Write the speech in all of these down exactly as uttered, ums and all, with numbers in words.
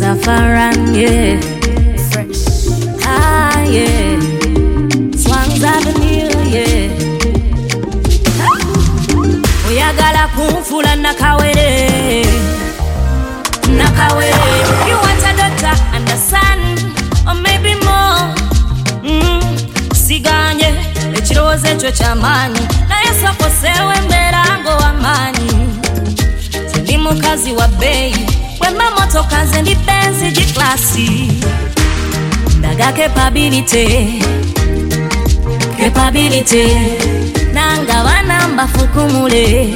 Zafaran, yeah. Fresh. Ah, yeah. Swans Avenue, yeah. Oyagala kumfula nakawere. Nakawere. You want a daughter and a son, or maybe more. Mm. Siganye, echiroze echo chamani. Na yeso kosewe mberango amani. Ndi mukazi wa bei. Wema moto kanze ndi benzi di klasi. Daga capability. Capability. Nanga wana mbafukumule.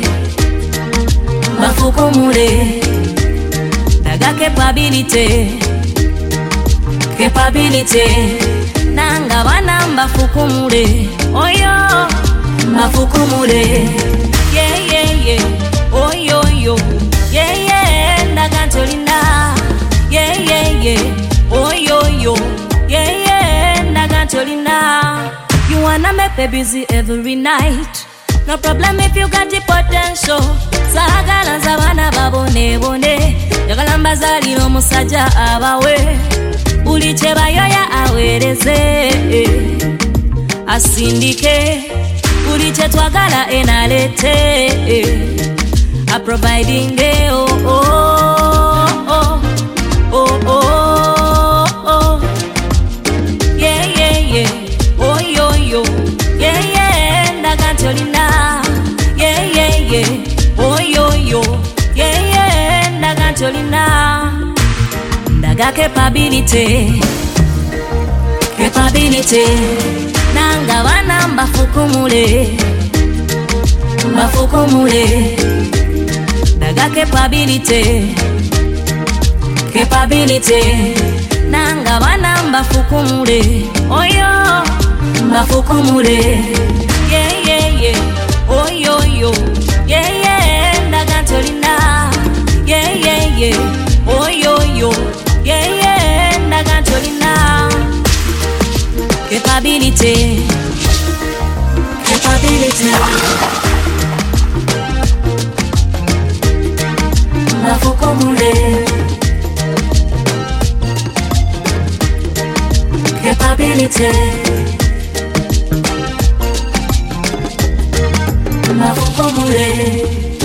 Mbafukumule. Daga capability. Capability. Nanga wana mbafukumule. Oyo mbafukumule. Yeah yeah yeah. Oyo yo. Yeah yeah. Ndaga ntolina. Yeah yeah yeah. Oyo yo. Yeah yeah. Ndaga ntolina. You wanna make me busy every night. No problem if you got the potential. Sagala zabana babone bone. Yagala mbazali no musaja abawe. Uliche bayoya awereze. Asindike. Uliche twagala enalete. A providing day. Oh oh oh. Oh oh oh. Yeah yeah yeah. Oh yo yo. Yeah yeah. Ndaga ntolina. Yeah yeah yeah. Oh yo yo. Yeah yeah. Ndaga ntolina. Ndaga capability. Capability. Nanga wana mbafukumule. Mbafukumule. Daga capability. Capability. Nanga wana mbafukumule. Oyo mbafukumule. Yeah yeah yeah. Oyo yo. Yeah yeah. Ndaga ntolina. Yeah yeah yeah. Oyo yo. Yeah yeah. Ndaga ntolina. Capability. Capability. Mbafukumule. Capability. Mbafukumule.